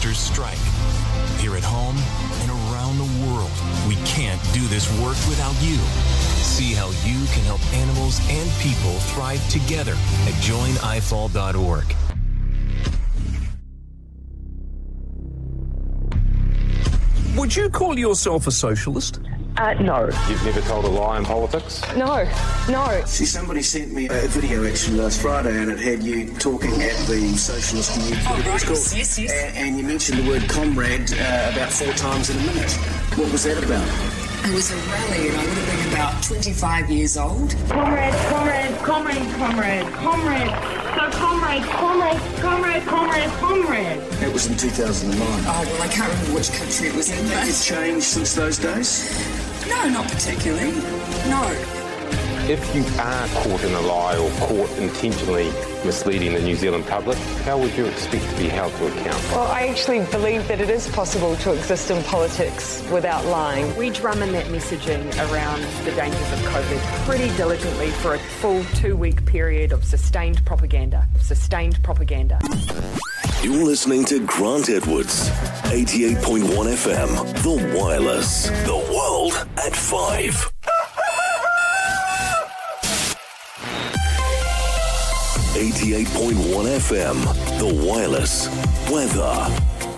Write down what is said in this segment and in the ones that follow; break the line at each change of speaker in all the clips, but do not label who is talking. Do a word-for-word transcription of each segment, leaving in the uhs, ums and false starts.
protesters strike. Here at home and around the world, we can't do this work without you. See how you can help animals and people thrive together at join I fall dot org.
Would you call yourself a socialist?
Uh, no.
You've never told a lie in politics?
No, no.
See, somebody sent me a video actually last Friday and it had you talking at the Socialist Youth.
Oh, right.
Yes,
yes, yes.
And, and you mentioned the word comrade uh, about four times in a minute. What was that about?
It was a rally and I would have been about twenty-five years old.
Comrade, comrade, comrade, comrade, comrade. So comrade, comrade, comrade, comrade, comrade.
That was in two thousand nine.
Oh, well, I can't remember which country it was in.
Has it changed since those days?
No, not particularly. No.
If you are caught in a lie or caught intentionally misleading the New Zealand public, how would you expect to be held to account?
Well, I actually believe that it is possible to exist in politics without lying.
We drum in that messaging around the dangers of COVID pretty diligently for a full two-week period of sustained propaganda. Sustained propaganda.
You're listening to Grant Edwards, eighty-eight point one F M, The Wireless, the world at five. eighty-eight point one F M, The Wireless, weather.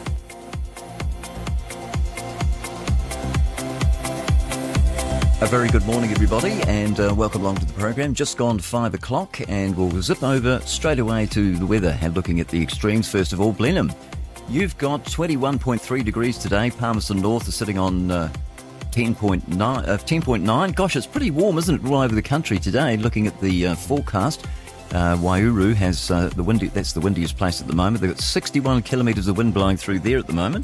A very good morning, everybody, and uh, welcome along to the program. Just gone five o'clock, and we'll zip over straight away to the weather and looking at the extremes. First of all, Blenheim. You've got twenty-one point three degrees today. Palmerston North is sitting on uh, ten point nine. Uh, ten point nine. Gosh, it's pretty warm, isn't it, all over the country today, looking at the uh, forecast. Uh, Waihuru has uh, the windy, that's the windiest place at the moment. They've got sixty-one kilometres of wind blowing through there at the moment.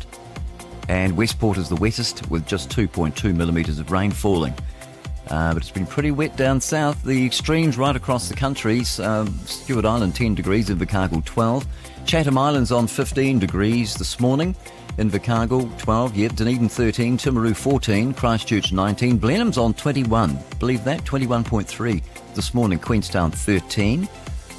And Westport is the wettest with just two point two millimetres of rain falling. Uh, but it's been pretty wet down south. The extremes right across the country. Um, Stewart Island ten degrees, Invercargill twelve. Chatham Islands on fifteen degrees this morning. Invercargill twelve, yep. Dunedin thirteen, Timaru fourteen, Christchurch nineteen. Blenheim's on twenty-one. Believe that? twenty-one point three this morning. Queenstown thirteen.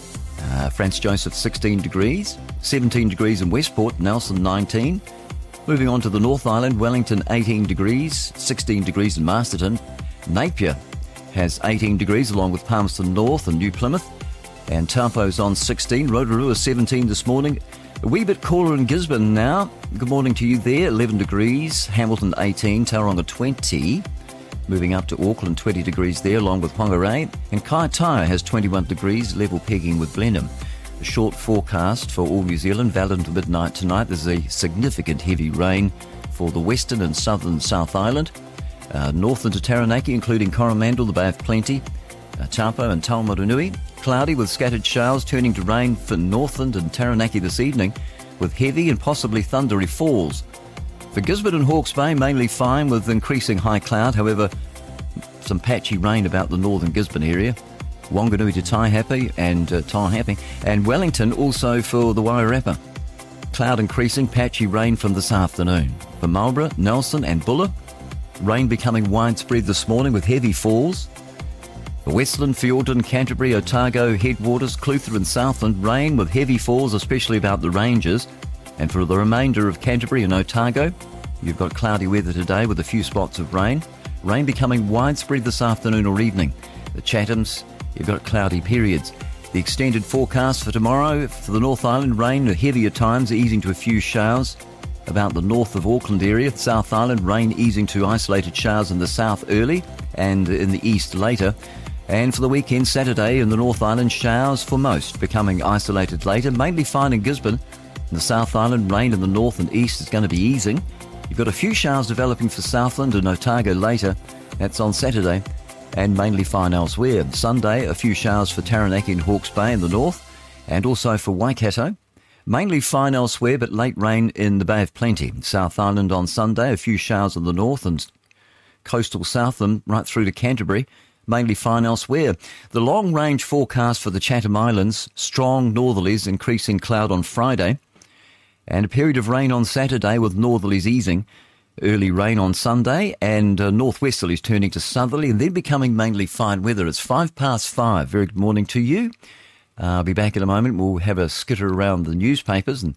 Uh, Franz Joseph sixteen degrees. seventeen degrees in Westport. Nelson nineteen. Moving on to the North Island. Wellington eighteen degrees. sixteen degrees in Masterton. Napier has eighteen degrees along with Palmerston North and New Plymouth. And Taupo's on sixteen. Rotorua seventeen this morning. A wee bit cooler in Gisborne now. Good morning to you there. eleven degrees. Hamilton eighteen. Tauranga twenty. Moving up to Auckland, twenty degrees there along with Whangarei. And Kaitaia has twenty-one degrees, level pegging with Blenheim. A short forecast for all New Zealand, valid until midnight tonight. There's a significant heavy rain for the western and southern South Island. Uh, north into Taranaki, including Coromandel, the Bay of Plenty, uh, Taupo and Taumarunui. Cloudy with scattered showers turning to rain for Northland and Taranaki this evening, with heavy and possibly thundery falls. For Gisborne and Hawke's Bay, mainly fine with increasing high cloud. However, some patchy rain about the northern Gisborne area. Wanganui to Taihape and uh, Taihape. And Wellington also for the Wairarapa. Cloud increasing, patchy rain from this afternoon. For Marlborough, Nelson and Buller, rain becoming widespread this morning with heavy falls. For Westland, Fiordland, Canterbury, Otago, Headwaters, Clutha and Southland, rain with heavy falls, especially about the ranges. And for the remainder of Canterbury and Otago, you've got cloudy weather today with a few spots of rain. Rain becoming widespread this afternoon or evening. The Chathams, you've got cloudy periods. The extended forecast for tomorrow for the North Island, rain at heavier times, easing to a few showers. About the north of Auckland area, South Island, rain easing to isolated showers in the south early and in the east later. And for the weekend, Saturday in the North Island, showers for most, becoming isolated later, mainly fine in Gisborne. In the South Island, rain in the north and east is going to be easing. You've got a few showers developing for Southland and Otago later. That's on Saturday. And mainly fine elsewhere. Sunday, a few showers for Taranaki and Hawke's Bay in the north, and also for Waikato. Mainly fine elsewhere, but late rain in the Bay of Plenty. South Island on Sunday, a few showers in the north and coastal Southland right through to Canterbury. Mainly fine elsewhere. The long-range forecast for the Chatham Islands, strong northerlies, increasing cloud on Friday, and a period of rain on Saturday with northerlies easing. Early rain on Sunday, and uh, northwesterlies turning to southerly, and then becoming mainly fine weather. It's five past five. Very good morning to you. Uh, I'll be back in a moment. We'll have a skitter around the newspapers and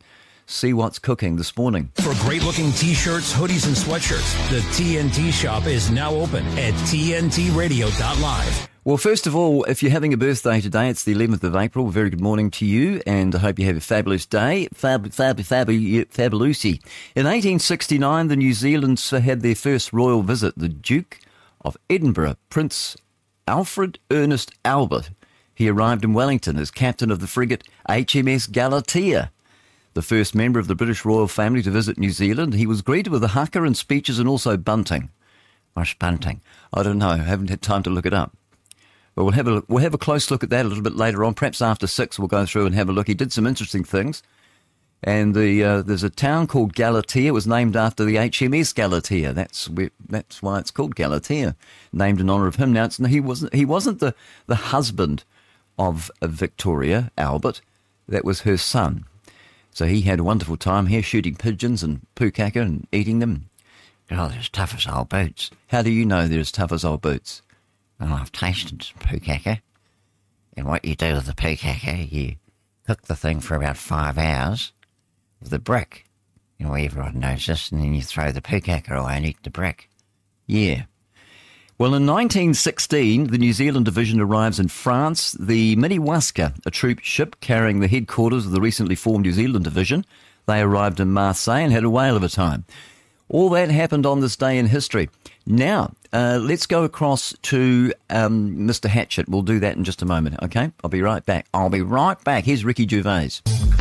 see what's cooking this morning.
For great-looking T-shirts, hoodies, and sweatshirts, the T N T shop is now open at T N T radio dot live.
Well, first of all, if you're having a birthday today, it's the eleventh of April. Very good morning to you, and I hope you have a fabulous day. Fab, fab, fab, fabulousy. In eighteen sixty-nine, the New Zealanders had their first royal visit. The Duke of Edinburgh, Prince Alfred Ernest Albert. He arrived in Wellington as captain of the frigate H M S Galatea, the first member of the British royal family to visit New Zealand. He was greeted with a haka and speeches and also bunting. What's bunting? I don't know. I haven't had time to look it up. But we'll have a we'll have a close look at that a little bit later on. Perhaps after six, we'll go through and have a look. He did some interesting things. And the uh, there's a town called Galatea. It was named after the H M S Galatea. That's where, that's why it's called Galatea, named in honour of him. Now it's, he wasn't he wasn't the, the husband of Victoria Albert. That was her son. So he had a wonderful time here shooting pigeons and pukaka and eating them.
Oh, they're as tough as old boots.
How do you know they're as tough as old boots?
Well, I've tasted some pukaka. And what you do with the pukaka, you cook the thing for about five hours with a brick. You know, everyone knows this, and then you throw the pukaka away and eat the brick.
Yeah. Well, in nineteen sixteen, the New Zealand division arrives in France. The Miniwaska, a troop ship carrying the headquarters of the recently formed New Zealand division. They arrived in Marseille and had a whale of a time. All that happened on this day in history. Now, uh, let's go across to um, Mister Hatchett. We'll do that in just a moment, okay? I'll be right back. I'll be right back. Here's Ricky Gervais.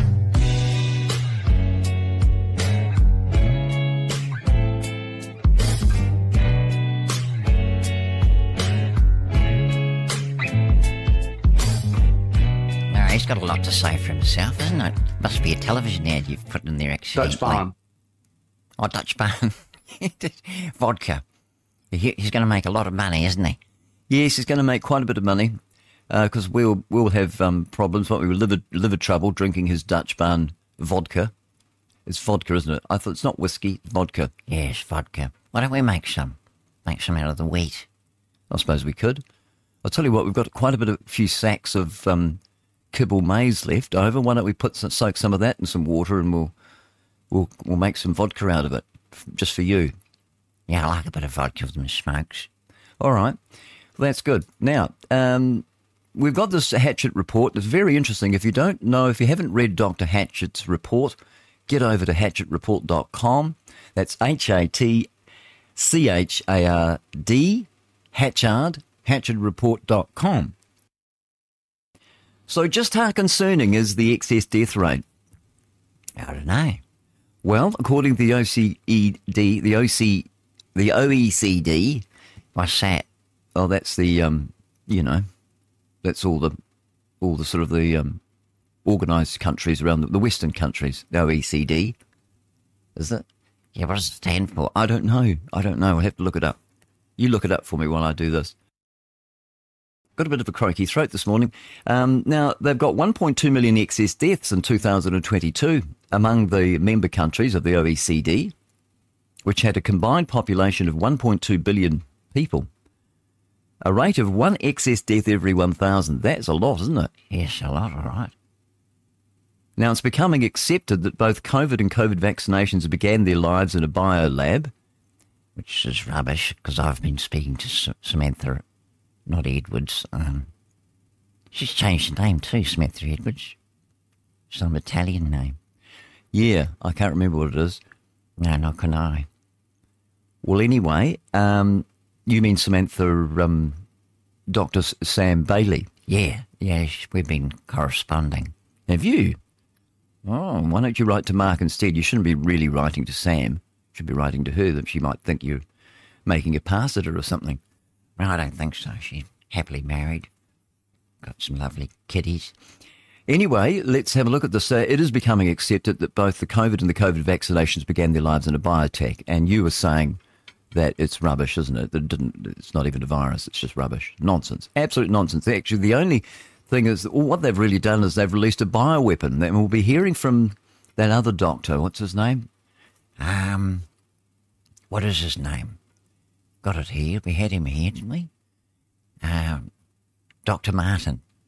He's got a lot to say for himself, isn't it? Must be a television ad you've put in there, actually.
Dutch Barn.
Oh, Dutch Barn. Vodka. He, he's going to make a lot of money, isn't he?
Yes, he's going to make quite a bit of money because uh, we'll we'll have um, problems. What we will liver liver trouble drinking his Dutch Barn vodka. It's vodka, isn't it? I thought it's not whiskey, vodka.
Yes, vodka. Why don't we make some? Make some out of the wheat.
I suppose we could. I'll tell you what. We've got quite a bit of a few sacks of Um, kibble maize left over. Why don't we put some, soak some of that in some water and we'll we'll we'll make some vodka out of it, just for you.
Yeah, I like a bit of vodka with them smokes.
All right, well, that's good. Now um, we've got this Hatchett report. It's very interesting. If you don't know, if you haven't read Doctor Hatchett's report, get over to hatchett report dot com. That's H A T C H A R D Hatchard hatchett report dot com. So just how concerning is the excess death rate?
I don't know.
Well, according to the O C E D, the O C, the O E C D,
what's that?
Oh, that's the um, you know, that's all the, all the sort of the um, organised countries around the, the Western countries. The O E C D, is it?
Yeah, what does it stand for?
I don't know. I don't know. I'll have to look it up. You look it up for me while I do this. Got a bit of a croaky throat this morning. Um, now, they've got one point two million excess deaths in two thousand twenty-two among the member countries of the O E C D, which had a combined population of one point two billion people. A rate of one excess death every one thousand. That's a lot, isn't it?
Yes, a lot, all right.
Now, it's becoming accepted that both COVID and COVID vaccinations began their lives in a biolab.
Which is rubbish, because I've been speaking to S- Samantha... Not Edwards. Um, she's changed the name too, Samantha Edwards. Some Italian name.
Yeah, I can't remember what it is.
No, not can I.
Well, anyway, um, you mean Samantha, um, Doctor Sam Bailey?
Yeah, yeah, we've been corresponding.
Have you? Oh, why don't you write to Mark instead? You shouldn't be really writing to Sam. You should be writing to her, that she might think you're making a pass at her or something.
No, I don't think so. She's happily married. Got some lovely kiddies.
Anyway, let's have a look at this. Uh, it is becoming accepted that both the COVID and the COVID vaccinations began their lives in a biotech. And you were saying that it's rubbish, isn't it? That it didn't, it's not even a virus. It's just rubbish. Nonsense. Absolute nonsense. Actually, the only thing is, that, well, what they've really done is they've released a bioweapon. And we'll be hearing from that other doctor. What's his name?
Um, what is his name? Got it here. We had him here, didn't we? Um, Doctor Martin.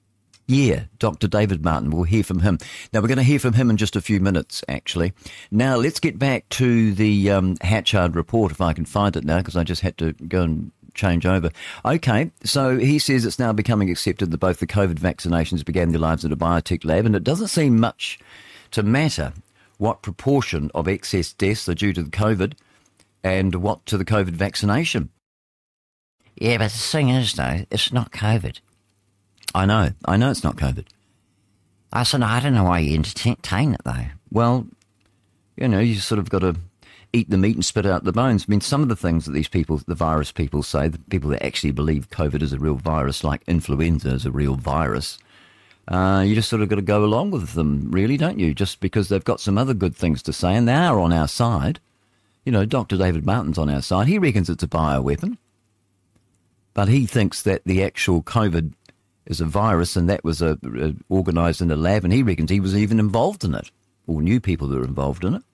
Yeah, Doctor David Martin. We'll hear from him. Now, we're going to hear from him in just a few minutes, actually. Now, let's get back to the um, Hatchard report, if I can find it now, because I just had to go and change over. Okay, so he says it's now becoming accepted that both the COVID vaccinations began their lives at a biotech lab, and it doesn't seem much to matter what proportion of excess deaths are due to the COVID and what to the COVID vaccination.
Yeah, but the thing is, though, it's not COVID.
I know. I know it's not COVID.
I said, I don't know why you entertain it, though.
Well, you know, you sort of got to eat the meat and spit out the bones. I mean, some of the things that these people, the virus people say, the people that actually believe COVID is a real virus, like influenza is a real virus, uh, you just sort of got to go along with them, really, don't you? Just because they've got some other good things to say, and they are on our side. You know, Doctor David Martin's on our side. He reckons it's a bioweapon. But he thinks that the actual COVID is a virus, and that was a, a, organised in a lab, and he reckons he was even involved in it, or knew people that were involved in it.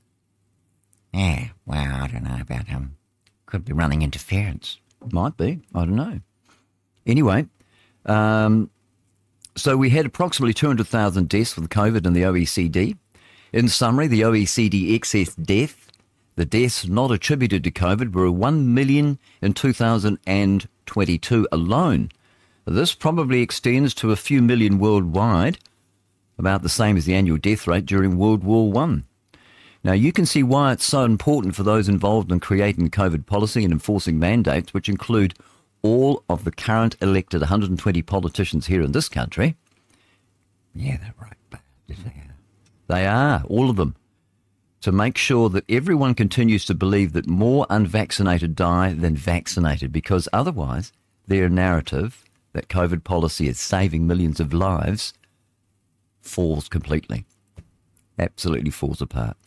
Yeah, well, I don't know about him. Could be running interference.
Might be. I don't know. Anyway, um, so we had approximately two hundred thousand deaths with COVID in the O E C D. In summary, the O E C D excess death, the deaths not attributed to COVID, were one million in two thousand twenty-two alone. This probably extends to a few million worldwide, about the same as the annual death rate during World War One. Now, you can see why it's so important for those involved in creating COVID policy and enforcing mandates, which include all of the current elected one hundred twenty politicians here in this country.
Yeah, they're right. They are.
They are, all of them, to make sure that everyone continues to believe that more unvaccinated die than vaccinated, because otherwise their narrative that COVID policy is saving millions of lives falls completely, absolutely falls apart.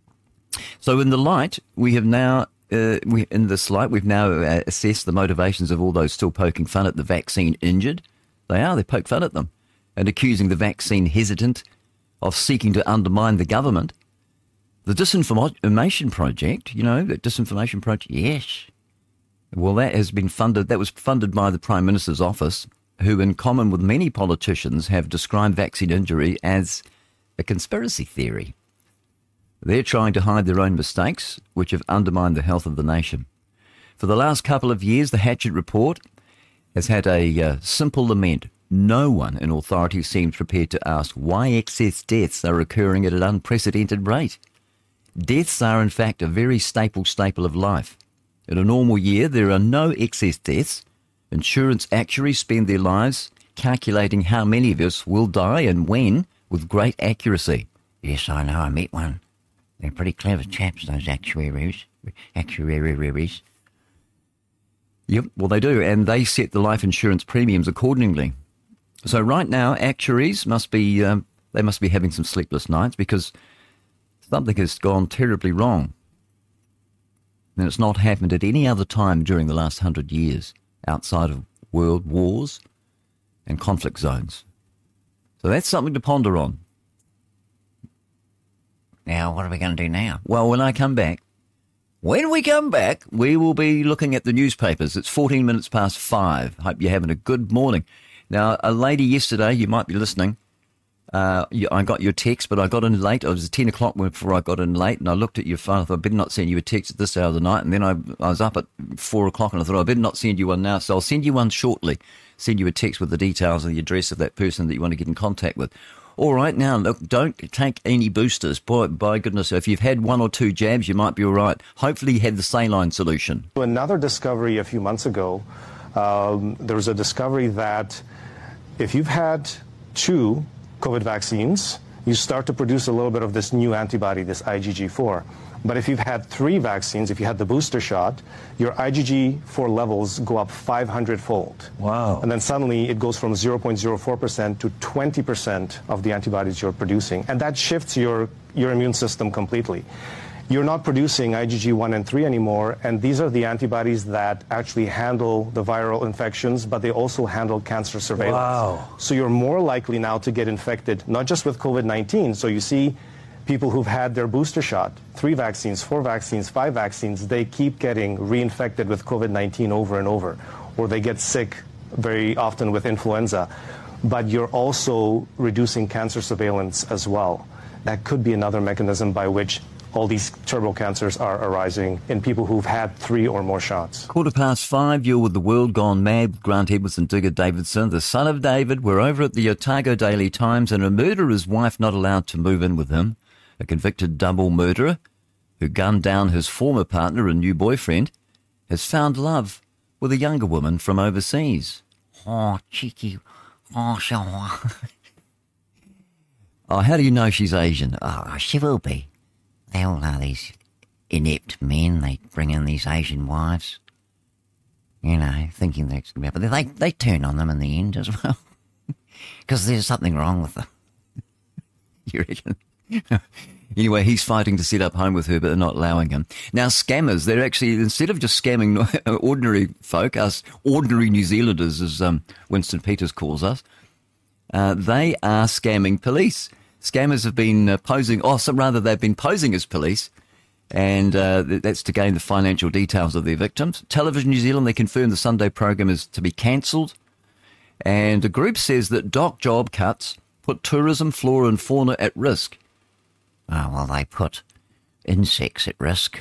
So in the light, we have now, uh, we, in this light, we've now uh, assessed the motivations of all those still poking fun at the vaccine injured. They are, they poke fun at them, and accusing the vaccine hesitant of seeking to undermine the government. The Disinformation Project, you know, the Disinformation Project,
yes.
Well, that has been funded, that was funded by the Prime Minister's office, who, in common with many politicians, have described vaccine injury as a conspiracy theory. They're trying to hide their own mistakes, which have undermined the health of the nation. For the last couple of years, the Hatchard Report has had a uh, simple lament. No one in authority seems prepared to ask why excess deaths are occurring at an unprecedented rate. Deaths are, in fact, a very staple staple of life. In a normal year, there are no excess deaths. Insurance actuaries spend their lives calculating how many of us will die and when with great accuracy.
Yes, I know. I met one. They're pretty clever chaps, those actuaries. Actuaries.
Yep, well, they do, and they set the life insurance premiums accordingly. So right now, actuaries must be, um, they must be having some sleepless nights because something has gone terribly wrong. And it's not happened at any other time during the last hundred years outside of world wars and conflict zones. So that's something to ponder on.
Now, what are we going to do now?
Well, when I come back, when we come back, we will be looking at the newspapers. It's fourteen minutes past five. Hope you're having a good morning. Now, a lady yesterday, you might be listening, Uh, I got your text, but I got in late. It was ten o'clock before I got in late, and I looked at your phone. I thought, I better not send you a text at this hour of the night. And then I, I was up at four o'clock, and I thought, I better not send you one now. So I'll send you one shortly. Send you a text with the details and the address of that person that you want to get in contact with. All right, now, look, don't take any boosters. Boy, by goodness, if you've had one or two jabs, you might be all right. Hopefully you had the saline solution.
Another discovery a few months ago, um, there was a discovery that if you've had two COVID vaccines, you start to produce a little bit of this new antibody, this I G G four. But if you've had three vaccines, if you had the booster shot, your I G G four levels go up five hundred fold.
Wow.
And then suddenly it goes from zero point zero four percent to twenty percent of the antibodies you're producing. And that shifts your, your immune system completely. You're not producing I G G one and three anymore, and these are the antibodies that actually handle the viral infections, but they also handle cancer surveillance.
Wow.
So you're more likely now to get infected, not just with COVID nineteen. So you see people who've had their booster shot, three vaccines, four vaccines, five vaccines, they keep getting reinfected with COVID nineteen over and over, or they get sick very often with influenza. but you're also reducing cancer surveillance as well. That could be another mechanism by which all these terminal cancers are arising in people who've had three or more shots.
Quarter past five, you're with The World Gone Mad with Grant Edwards and Digger Davidson, the son of David. We're over at the Otago Daily Times, and a murderer's wife not allowed to move in with him. A convicted double murderer who gunned down his former partner and new boyfriend has found love with a younger woman from overseas.
Oh, cheeky. Oh, so.
Oh, how do you know she's Asian?
Oh, she will be. They all are these inept men. They bring in these Asian wives, you know, thinking they're going to be, but they, they turn on them in the end as well. Because there's something wrong with them.
You reckon? Anyway, he's fighting to set up home with her, but they're not allowing him. Now, scammers, they're actually, instead of just scamming ordinary folk, us ordinary New Zealanders, as um, Winston Peters calls us, uh, they are scamming police. Scammers have been uh, posing, or some rather they've been posing as police, and uh, that's to gain the financial details of their victims. Television New Zealand, they confirmed the Sunday program is to be cancelled, and the group says that dock job cuts put tourism, flora and fauna at risk.
Oh, well, they put insects at risk.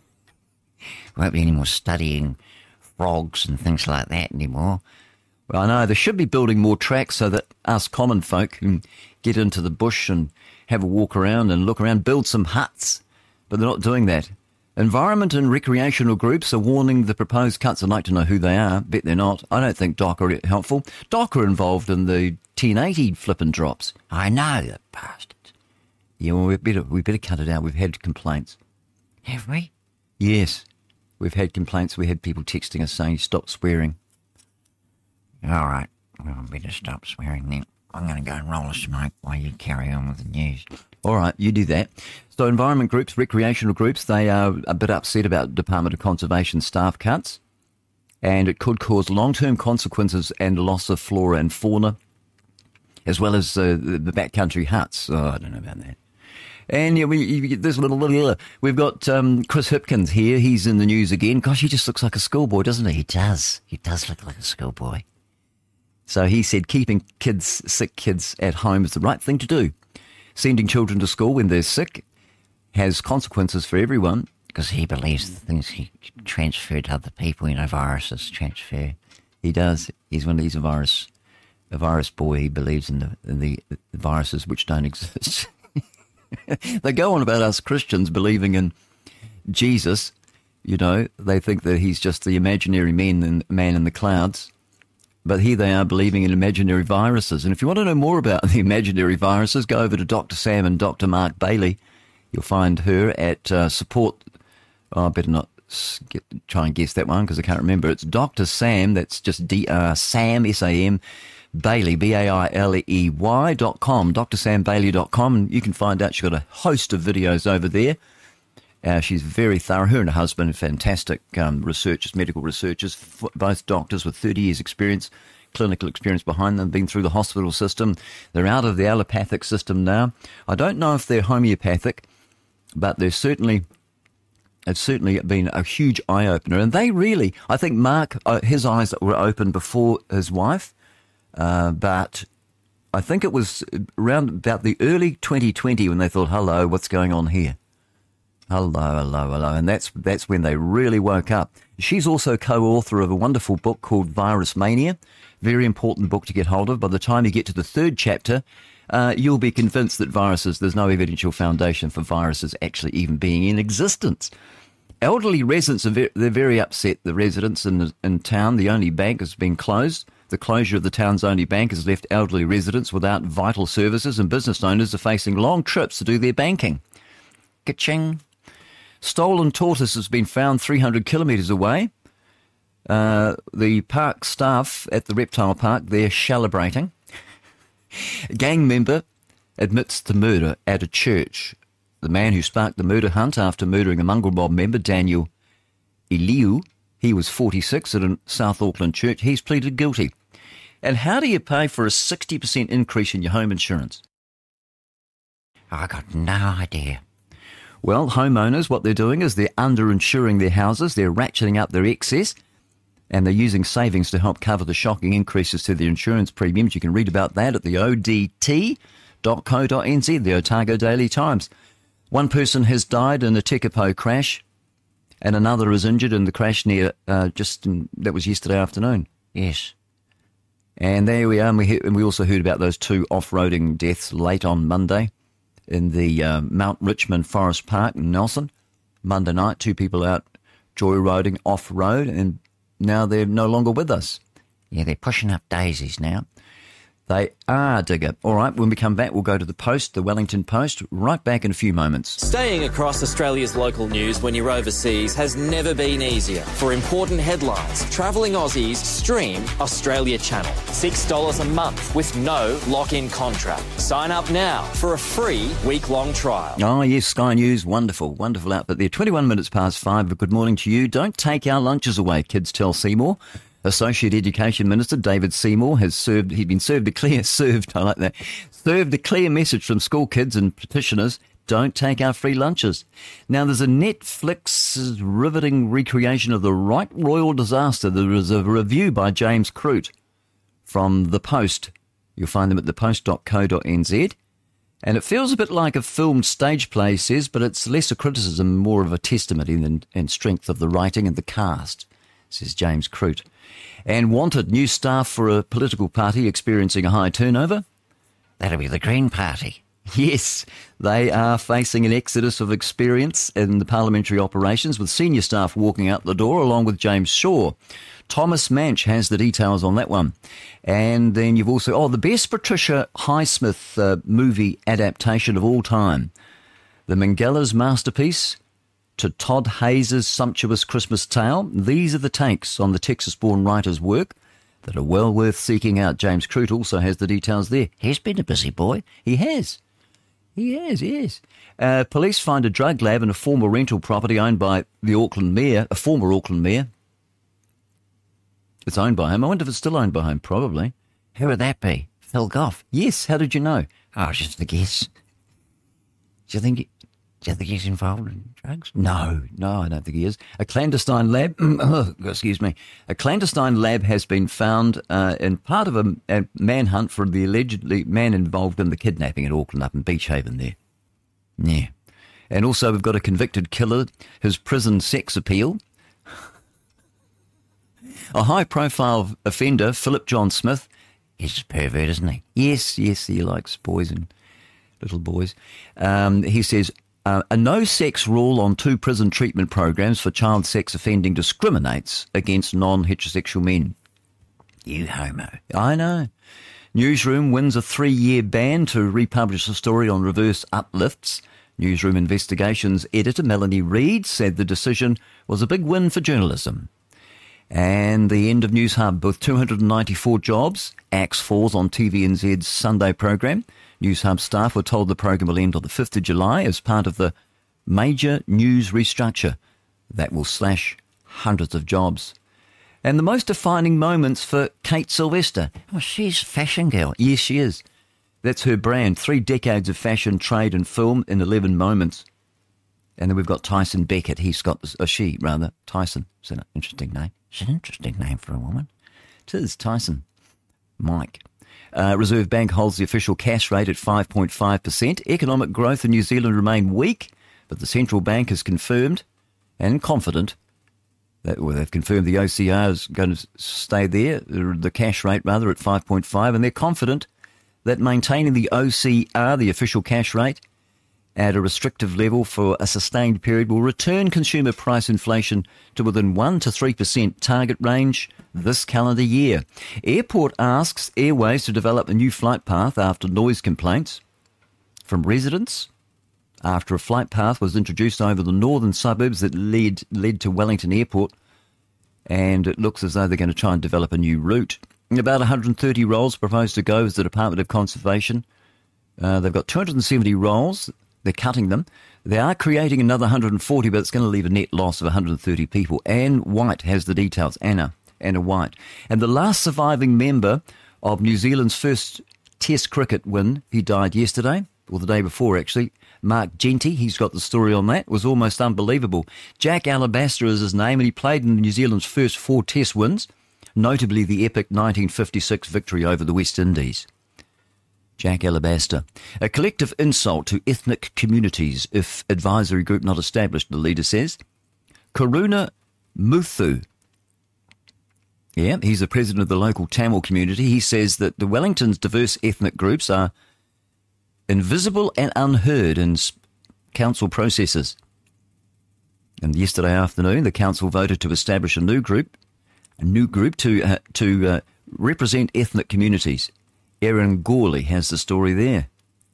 Won't be any more studying frogs and things like that anymore.
Well, I know, they should be building more tracks so that us common folk can get into the bush and have a walk around and look around, build some huts, but they're not doing that. Environment and recreational groups are warning the proposed cuts. I'd like to know who they are. Bet they're not. I don't think Doc are helpful. Doc are involved in the ten eighty flippin' drops.
I know, the bastards.
Yeah, well, we better, we better cut it out. We've had complaints.
Have we?
Yes, we've had complaints. We had people texting us saying, stop swearing.
All right, well, I better stop swearing then. I'm going to go and roll a smoke while you carry on with the news.
All right, you do that. So environment groups, recreational groups, they are a bit upset about Department of Conservation staff cuts, and it could cause long-term consequences and loss of flora and fauna, as well as uh, the backcountry huts. Oh, I don't know about that. And yeah, we you get this little, little, we've got um, Chris Hipkins here. He's in the news again. Gosh, he just looks like a schoolboy, doesn't he?
He does. He does look like a schoolboy.
So he said keeping kids, sick kids at home is the right thing to do. Sending children to school when they're sick has consequences for everyone.
Because he believes the things he transferred to other people, you know, viruses transfer.
He does. He's one of these a virus, a virus boy. He believes in the, in the, the viruses which don't exist. They go on about us Christians believing in Jesus. You know, they think that he's just the imaginary man in, man in the clouds. But here they are believing in imaginary viruses. And if you want to know more about the imaginary viruses, go over to Doctor Sam and Doctor Mark Bailey. You'll find her at uh, support. Oh, I better not get, try and guess that one because I can't remember. It's Doctor Sam, that's just D R Sam, S A M, Bailey, B A I L E Y dot com, D R sam bailey dot com. And you can find out she's got a host of videos over there. Uh, she's very thorough. Her and her husband are fantastic um, researchers, medical researchers, f- both doctors with thirty years experience, clinical experience behind them, been through the hospital system. They're out of the allopathic system now. I don't know if they're homeopathic, but they're certainly, it's certainly been a huge eye-opener. And they really, I think Mark, uh, his eyes were open before his wife, uh, but I think it was around about the early twenty twenty when they thought, hello, what's going on here? Hello, hello, hello. And that's that's when they really woke up. She's also co-author of a wonderful book called Virus Mania. Very important book to get hold of. By the time you get to the third chapter, uh, you'll be convinced that viruses, there's no evidential foundation for viruses actually even being in existence. Elderly residents, are very, they're very upset. The residents in, the, in town, the only bank has been closed. The closure of the town's only bank has left elderly residents without vital services, and business owners are facing long trips to do their banking. Ka-ching. Stolen tortoise has been found three hundred kilometres away. Uh, the park staff at the reptile park, they're celebrating. A gang member admits to murder at a church. The man who sparked the murder hunt after murdering a mongrel mob member, Daniel Eliu, he was forty-six at a South Auckland church. He's pleaded guilty. And how do you pay for a sixty percent increase in your home insurance?
I got no idea.
Well, homeowners, what they're doing is they're underinsuring their houses. They're ratcheting up their excess. and they're using savings to help cover the shocking increases to their insurance premiums. You can read about that at the O D T dot co dot N Z, the Otago Daily Times. One person has died in a Tekapo crash, and another is injured in the crash near, uh, just in, that was yesterday afternoon. Yes. And there we are, and we, he- and we also heard about those two off-roading deaths late on Monday in the uh, Mount Richmond Forest Park in Nelson. Monday night, two people out joyriding off-road, and now they're no longer with us.
Yeah, they're pushing up daisies now.
They are, Digger. All right, when we come back, we'll go to the Post, the Wellington Post, right back in a few moments.
Staying across Australia's local news when you're overseas has never been easier. For important headlines, Travelling Aussies stream Australia Channel. six dollars a month with no lock-in contract. Sign up now for a free week-long trial.
Oh, yes, Sky News, wonderful, wonderful outfit there. twenty-one minutes past five, but good morning to you. Don't take our lunches away, kids tell Seymour. Associate Education Minister David Seymour has served, he'd been served a clear, served, I like that, served a clear message from school kids and petitioners, don't take our free lunches. Now, there's a Netflix riveting recreation of the Right Royal disaster. There is a review by James Crute from The Post. You'll find them at the post dot co dot N Z. And it feels a bit like a filmed stage play, he says, but it's less a criticism, more of a testimony and, and strength of the writing and the cast, says James Crute. And wanted new staff for a political party experiencing a high turnover.
That'll be the Green Party.
Yes, they are facing an exodus of experience in the parliamentary operations, with senior staff walking out the door along with James Shaw. Thomas Manch has the details on that one. And then you've also, oh, the best Patricia Highsmith uh, movie adaptation of all time. The Mingella's masterpiece to Todd Hayes' sumptuous Christmas tale. These are the takes on the Texas-born writer's work that are well worth seeking out. James Crute also has the details there.
He's been a busy boy.
He has. He has, yes. Uh, police find a drug lab in a former rental property owned by the Auckland mayor, a former Auckland mayor. It's owned by him. I wonder if it's still owned by him. Probably.
Who would that be? Phil Goff?
Yes. How did you know?
Oh, just a guess. Do you think... It- Do you think he's involved in drugs?
No, no, I don't think he is. A clandestine lab, oh, excuse me, a clandestine lab has been found uh, in part of a, a manhunt for the allegedly man involved in the kidnapping at Auckland up in Beach Haven there. Yeah. And also we've got a convicted killer, his prison sex appeal. A high-profile offender, Philip John Smith.
He's a pervert, isn't he?
Yes, yes, he likes boys and little boys. Um, he says... Uh, a no-sex rule on two prison treatment programs for child sex offending discriminates against non-heterosexual men.
You homo.
I know. Newsroom wins a three-year ban to republish a story on reverse uplifts. Newsroom Investigations editor Melanie Reid said the decision was a big win for journalism. And the end of News Hub with two hundred ninety-four jobs. Axe falls on T V N Z's Sunday program. News Hub staff were told the program will end on the fifth of July as part of the major news restructure that will slash hundreds of jobs. And the most defining moments for Kate Sylvester.
Oh, she's a fashion girl.
Yes, she is. That's her brand. Three decades of fashion, trade and film in eleven moments. And then we've got Tyson Beckett. He's got, uh, she, rather, Tyson. It's an interesting name.
It's an interesting name for a woman.
It is, Tyson. Mike. Uh, Reserve Bank holds the official cash rate at five point five percent. Economic growth in New Zealand remain weak, but the central bank has confirmed and confident that, well, they've confirmed the O C R is going to stay there, the cash rate rather, at five point five, and they're confident that maintaining the O C R, the official cash rate, at a restrictive level for a sustained period will return consumer price inflation to within one to three percent target range this calendar year. Airport asks Airways to develop a new flight path after noise complaints from residents after a flight path was introduced over the northern suburbs that led, led to Wellington Airport, and it looks as though they're going to try and develop a new route. About one hundred thirty roles proposed to go as the Department of Conservation. Uh, they've got two hundred seventy roles. They're cutting them. They are creating another one hundred forty, but it's going to leave a net loss of one hundred thirty people. Anne White has the details. Anna. Anna White. And the last surviving member of New Zealand's first Test cricket win, he died yesterday, or the day before actually, Mark Genty, he's got the story on that. It was almost unbelievable. Jack Alabaster is his name, and he played in New Zealand's first four Test wins, notably the epic nineteen fifty-six victory over the West Indies. Jack Alabaster. A collective insult to ethnic communities if advisory group not established, the leader says. Karuna Muthu. Yeah, he's the president of the local Tamil community. He says that the Wellington's diverse ethnic groups are invisible and unheard in council processes. And yesterday afternoon, the council voted to establish a new group, a new group to uh, to uh, represent ethnic communities. Erin Gorley has the story there.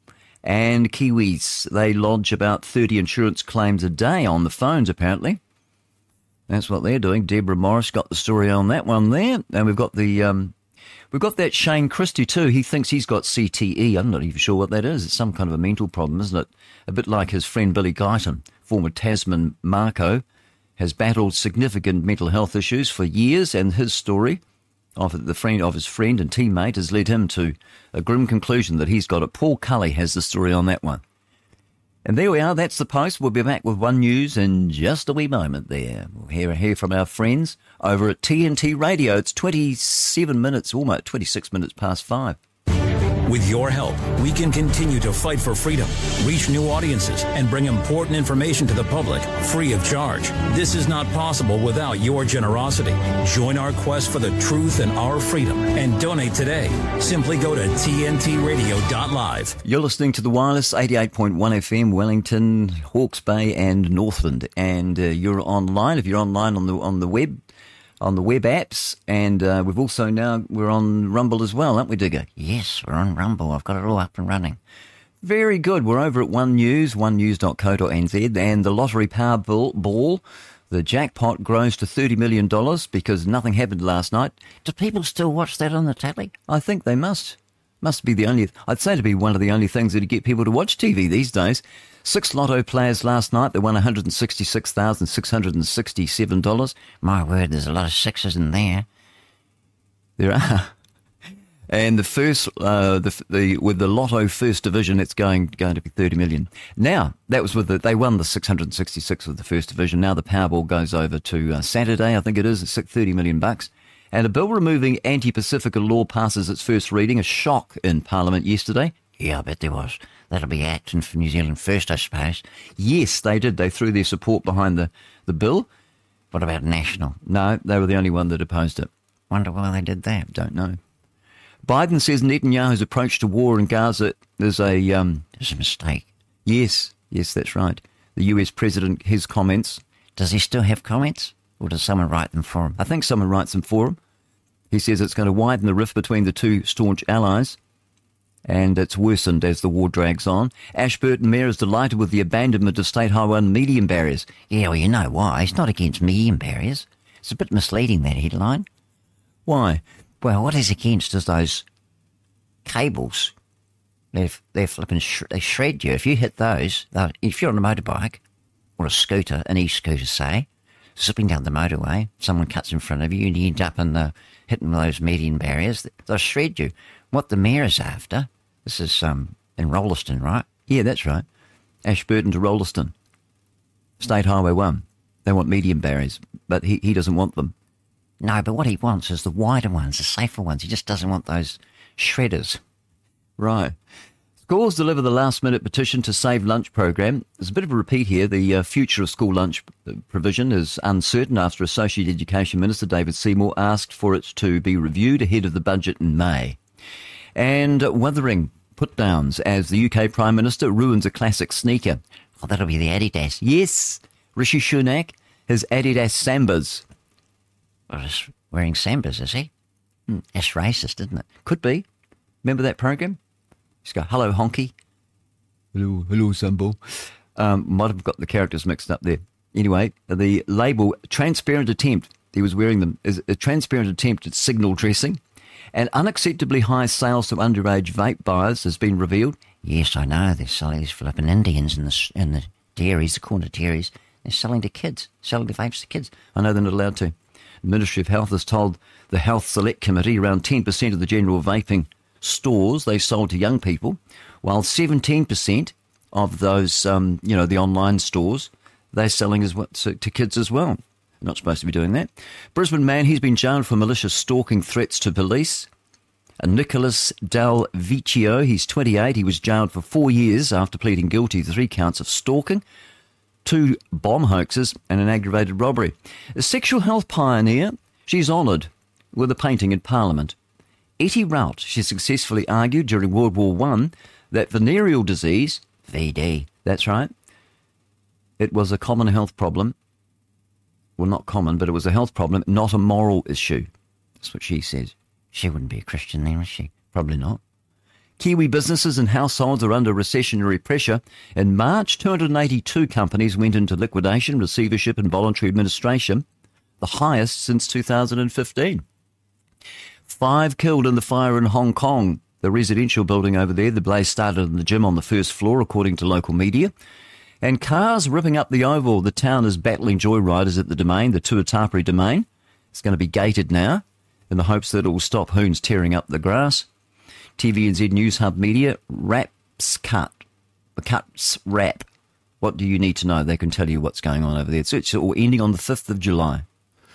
And Kiwis, they lodge about thirty insurance claims a day on the phones, apparently. That's what they're doing. Deborah Morris got the story on that one there. And we've got the um, we've got that Shane Christie too. He thinks he's got C T E. I'm not even sure what that is. It's some kind of a mental problem, isn't it? A bit like his friend Billy Guyton, former Tasman Marco, has battled significant mental health issues for years, and his story of the friend of his friend and teammate has led him to a grim conclusion that he's got it. Paul Cully has the story on that one. And there we are, that's the post. We'll be back with One News in just a wee moment there. We'll hear, hear from our friends over at T N T Radio. It's twenty-seven minutes, almost twenty-six minutes past five.
With your help, we can continue to fight for freedom, reach new audiences, and bring important information to the public free of charge. This is not possible without your generosity. Join our quest for the truth and our freedom and donate today. Simply go to T N T radio dot live.
You're listening to The Wireless, eighty-eight point one F M, Wellington, Hawke's Bay and Northland. And uh, you're online, if you're online on the on the web, on the web apps, and uh, we've also now, we're on Rumble as well, aren't we, Digger?
Yes, we're on Rumble. I've got it all up and running.
Very good. We're over at One News, one news dot co dot n z, and the lottery Powerball, ball, the jackpot grows to thirty million dollars because nothing happened last night.
Do people still watch that on the telly?
I think they must. Must be the only, I'd say to be one of the only things that get people to watch T V these days. Six lotto players last night, they won one hundred sixty-six thousand six hundred sixty-seven dollars.
My word, there's a lot of sixes in there.
There are. And the first, uh, the, the with the Lotto First Division, it's going going to be thirty million. Now that was with the, they won the six hundred sixty-six with the First Division. Now the Powerball goes over to uh, Saturday, I think it is. It's thirty million bucks. And a bill removing anti-Pacifica law passes its first reading. A shock in Parliament yesterday.
Yeah, I bet there was. That'll be acting for New Zealand First, I suppose.
Yes, they did. They threw their support behind the, the bill.
What about National?
No, they were the only one that opposed it.
Wonder why they did that.
Don't know. Biden says Netanyahu's approach to war in Gaza is a... Um,
it's a mistake.
Yes, yes, that's right. The U S president, his comments.
Does he still have comments? Or does someone write them for him?
I think someone writes them for him. He says it's going to widen the rift between the two staunch allies, and it's worsened as the war drags on. Ashburton Mayor is delighted with the abandonment of State Highway one medium barriers.
Yeah, well, you know why. He's not against medium barriers. It's a bit misleading, that headline.
Why?
Well, what he's against is those cables. They're, they're flipping, sh- they shred you. If you hit those, if you're on a motorbike or a scooter, an e-scooter, say, zipping down the motorway, someone cuts in front of you and you end up in the, hitting those median barriers, they'll shred you. What the mayor is after, this is um, in Rolleston, right?
Yeah, that's right. Ashburton to Rolleston. State Highway one. They want medium barriers, but he, he doesn't want them.
No, but what he wants is the wider ones, the safer ones. He just doesn't want those shredders.
Right. Schools deliver the last-minute petition to Save Lunch program. There's a bit of a repeat here. The uh, future of school lunch provision is uncertain after Associate Education Minister David Seymour asked for it to be reviewed ahead of the budget in May. And uh, Wuthering put-downs as the U K Prime Minister ruins a classic sneaker.
Oh, that'll be the Adidas.
Yes, Rishi Sunak, his Adidas Sambas.
Well, he's wearing Sambas, is he? Hmm. That's racist, isn't it?
Could be. Remember that program? Just go, hello, honky. Hello, hello, Sambo. Um, might have got the characters mixed up there. Anyway, the label, transparent attempt, he was wearing them, is a transparent attempt at signal dressing. And unacceptably high sales to underage vape buyers has been revealed.
Yes, I know. They're selling these flipping Indians in the, in the dairies, the corner dairies. They're selling to kids, selling the vapes to kids.
I know they're not allowed to. The Ministry of Health has told the Health Select Committee around ten percent of the general vaping stores they sold to young people, while seventeen percent of those, um, you know, the online stores, they're selling as well to, to kids as well. Not supposed to be doing that. Brisbane man, he's been jailed for malicious stalking threats to police. And Nicholas Del Vecchio, he's twenty-eight. He was jailed for four years after pleading guilty to three counts of stalking, two bomb hoaxes and an aggravated robbery. A sexual health pioneer, she's honoured with a painting in Parliament. Etty Rout, she successfully argued during World War One that venereal disease, V D, that's right, it was a common health problem. Well, not common, but it was a health problem, not a moral issue. That's what she said.
She wouldn't be a Christian then, was she?
Probably not. Kiwi businesses and households are under recessionary pressure. In March, two hundred eighty-two companies went into liquidation, receivership and voluntary administration, the highest since two thousand fifteen. Five killed in the fire in Hong Kong, the residential building over there. The blaze started in the gym on the first floor, according to local media. And cars ripping up the Oval. The town is battling joyriders at the Domain, the Tuatapere Domain. It's going to be gated now in the hopes that it will stop hoons tearing up the grass. T V N Z News Hub Media, Raps Cut. The Cuts Rap. What do you need to know? They can tell you what's going on over there. So it's all ending on the fifth of July.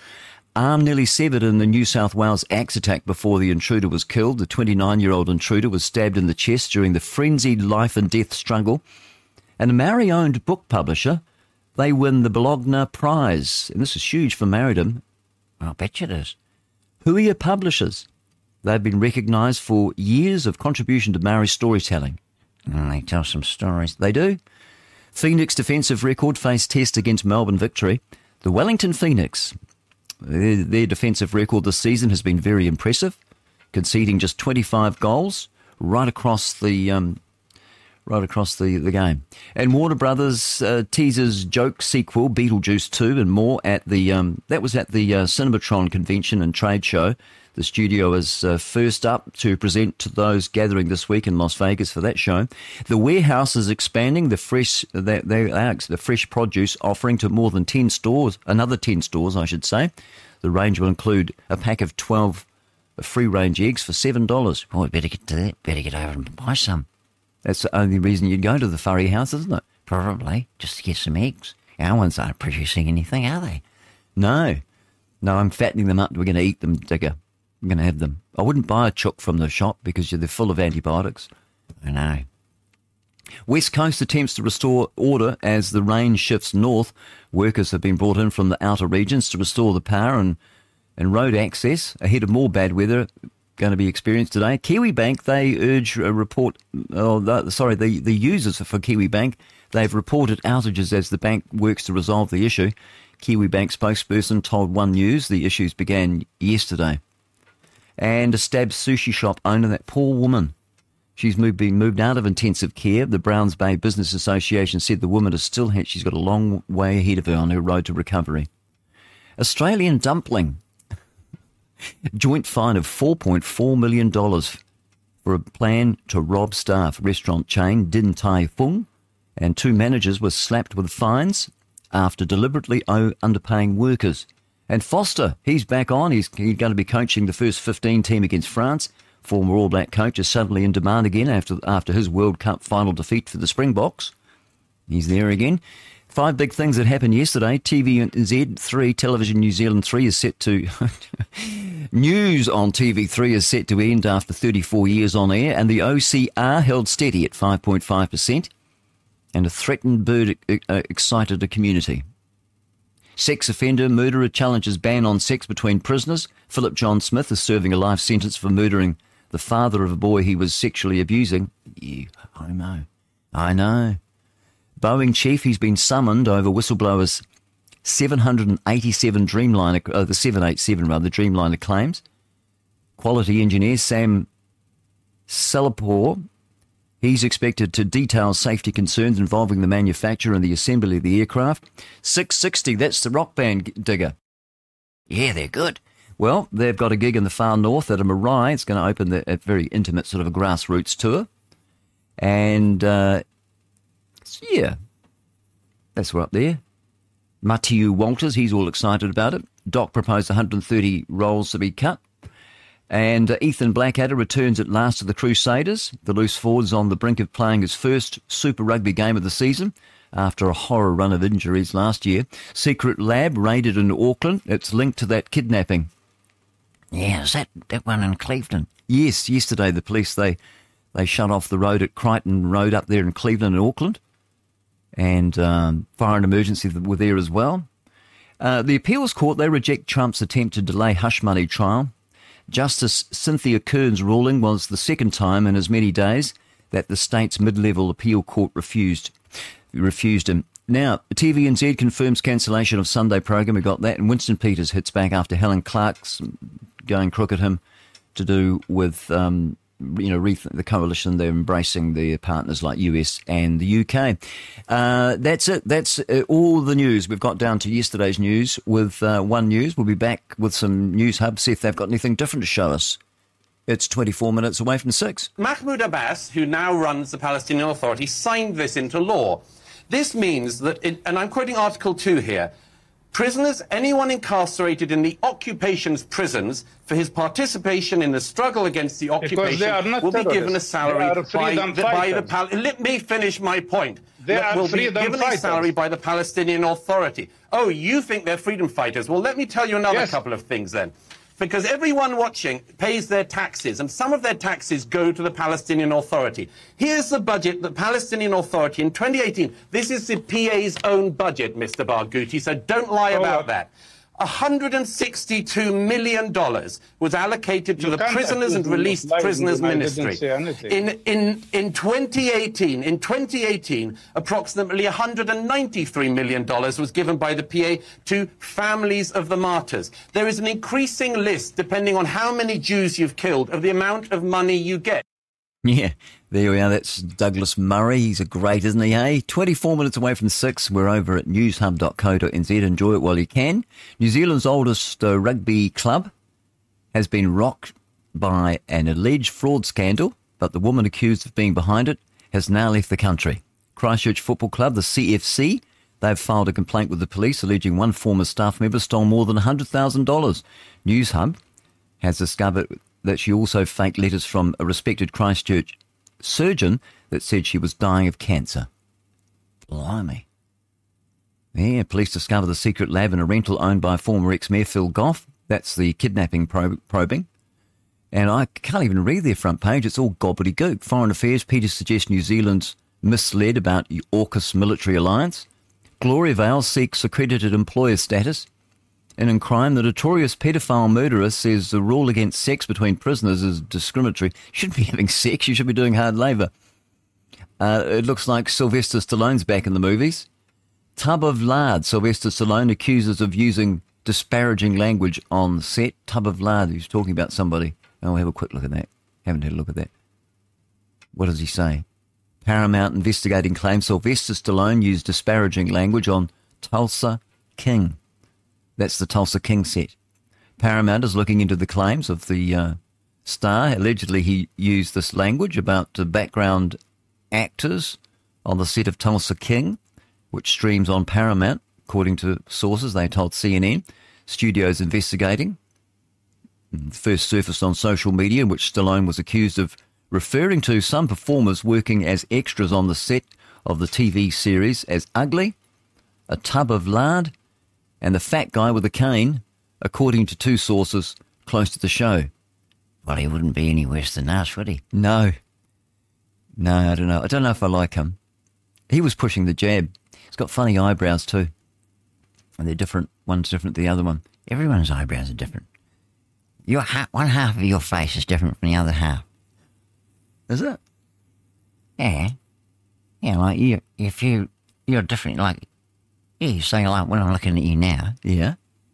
Arm nearly severed in the New South Wales axe attack before the intruder was killed. The twenty-nine-year-old intruder was stabbed in the chest during the frenzied life and death struggle. And a Maori-owned book publisher, they win the Bologna Prize. And this is huge for Maoridom.
I'll bet you it is.
Huia Publishers. They've been recognised for years of contribution to Maori storytelling.
And they tell some stories.
They do. Phoenix defensive record face test against Melbourne Victory. The Wellington Phoenix, their, their defensive record this season has been very impressive, conceding just twenty-five goals right across the um, right across the, the game. And Warner Brothers uh, teases joke sequel Beetlejuice two and more at the um, that was at the uh, Cinematron convention and trade show. The studio is uh, first up to present to those gathering this week in Las Vegas for that show. The warehouse is expanding the fresh they, they are the fresh produce offering to more than ten stores, another ten stores, I should say. The range will include a pack of twelve free-range eggs for seven dollars.
Oh, we better get to that. Better get over and buy some.
That's the only reason you'd go to the furry house, isn't it?
Probably, just to get some eggs. Our ones aren't producing anything, are they?
No. No, I'm fattening them up. We're going to eat them, Digger. I'm going to have them. I wouldn't buy a chook from the shop because they're full of antibiotics.
I know.
West Coast attempts to restore order as the rain shifts north. Workers have been brought in from the outer regions to restore the power and, and road access ahead of more bad weather going to be experienced today. Kiwi Bank, they urge a report, oh, the, sorry, the, the users for Kiwi Bank, they've reported outages as the bank works to resolve the issue. Kiwi Bank spokesperson told One News the issues began yesterday. And a stabbed sushi shop owner, that poor woman. She's moved, been moved out of intensive care. The Browns Bay Business Association said the woman is still, she's got a long way ahead of her on her road to recovery. Australian dumpling. Joint fine of four point four million dollars for a plan to rob staff. Restaurant chain Din Tai Fung and two managers were slapped with fines after deliberately underpaying workers. And Foster, he's back on. He's, he's going to be coaching the first fifteen team against France. Former All Black coach is suddenly in demand again after after his World Cup final defeat for the Springboks. He's there again. Five big things that happened yesterday. T V Z three, Television New Zealand three is set to... News on T V three is set to end after thirty-four years on air, and the O C R held steady at five point five percent. And a threatened bird uh, excited a community. Sex offender murderer challenges ban on sex between prisoners. Philip John Smith is serving a life sentence for murdering the father of a boy he was sexually abusing. You homo. I know. Boeing chief, he's been summoned over whistleblowers' seven hundred eighty-seven Dreamliner, uh, the seven eighty-seven rather, Dreamliner claims. Quality engineer Sam Salapore, he's expected to detail safety concerns involving the manufacture and the assembly of the aircraft. six sixty, that's the rock band, Digger.
Yeah, they're good.
Well, they've got a gig in the far north at a Marae. It's going to open the, a very intimate sort of a grassroots tour. And, uh, yeah, that's we're up there. Matthew Walters, he's all excited about it. Doc proposed one hundred thirty roles to be cut. And uh, Ethan Blackadder returns at last to the Crusaders. The loose forward's on the brink of playing his first Super Rugby game of the season after a horror run of injuries last year. Secret lab raided in Auckland. It's linked to that kidnapping.
Yeah, is that, that one in Cleveland?
Yes, yesterday the police, they, they shut off the road at Crichton Road up there in Cleveland and Auckland. And um, fire and emergency were there as well. Uh, the appeals court, they reject Trump's attempt to delay hush money trial. Justice Cynthia Kern's ruling was the second time in as many days that the state's mid-level appeal court refused refused him. Now, T V N Z confirms cancellation of Sunday program. We got that. And Winston Peters hits back after Helen Clark's going crook at him to do with, um, you know, reth- the coalition. They're embracing their partners like U S and the U K. Uh, that's it. That's uh, all the news we've got down to yesterday's news with uh, One News. We'll be back with some News Hub, see if they've got anything different to show us. It's twenty-four minutes away from six.
Mahmoud Abbas, who now runs the Palestinian Authority, signed this into law. This means that, it, and I'm quoting Article two here, prisoners, anyone incarcerated in the occupation's prisons for his participation in the struggle against the occupation will be given a salary by the, by the Pal- Let me finish my point.
They
That
are
will be
freedom
given
fighters.
a salary by the Palestinian Authority. Oh, you think they're freedom fighters? Well, let me tell you another
Yes.
couple of things then. Because everyone watching pays their taxes, and some of their taxes go to the Palestinian Authority. Here's the budget, the Palestinian Authority in twenty eighteen. This is the P A's own budget, Mister Barghouti, so don't lie
Oh,
about
uh,
that. one hundred sixty-two million dollars was allocated to
You
the
can't
Prisoners and
accuse me of
Released
lying
Prisoners
when I didn't
Ministry.
say anything.
In, in, in twenty eighteen, in twenty eighteen, approximately one hundred ninety-three million dollars was given by the P A to families of the martyrs. There is an increasing list, depending on how many Jews you've killed, of the amount of money you get.
Yeah, there we are. That's Douglas Murray. He's a great, isn't he, eh? twenty-four minutes away from six. We're over at newshub dot co dot n z. Enjoy it while you can. New Zealand's oldest uh, rugby club has been rocked by an alleged fraud scandal, but the woman accused of being behind it has now left the country. Christchurch Football Club, the C F C, they've filed a complaint with the police alleging one former staff member stole more than one hundred thousand dollars. News Hub has discovered that she also faked letters from a respected Christchurch surgeon that said she was dying of cancer. Blimey. Yeah, police discovered the secret lab in a rental owned by former ex-mayor Phil Goff. That's the kidnapping prob- probing. And I can't even read their front page. It's all gobbledygook. Foreign Affairs, Peter suggests New Zealand's misled about AUKUS military alliance. Gloria Vale seeks accredited employer status. And in crime, the notorious paedophile murderer says the rule against sex between prisoners is discriminatory. You shouldn't be having sex, you should be doing hard labour. Uh, it looks like Sylvester Stallone's back in the movies. Tub of lard. Sylvester Stallone accuses of using disparaging language on set. Tub of lard. He's talking about somebody. Oh, we'll have a quick look at that. Haven't had a look at that. What does he say? Paramount investigating claims Sylvester Stallone used disparaging language on Tulsa King. That's the Tulsa King set. Paramount is looking into the claims of the uh, star. Allegedly, he used this language about the background actors on the set of Tulsa King, which streams on Paramount, according to sources. They told C N N. Studios investigating. First surfaced on social media, in which Stallone was accused of referring to some performers working as extras on the set of the T V series as ugly, a tub of lard, and the fat guy with a cane, according to two sources close to the show.
Well, he wouldn't be any worse than us, would he?
No. No, I don't know. I don't know if I like him. He was pushing the jab. He's got funny eyebrows too. And they're different. One's different to the other one.
Everyone's eyebrows are different. Your ha- one half of your face is different from the other half.
Is it?
Yeah. Yeah, like you, if you, you're different, like, yeah, you say like when I'm looking at you now.
Yeah.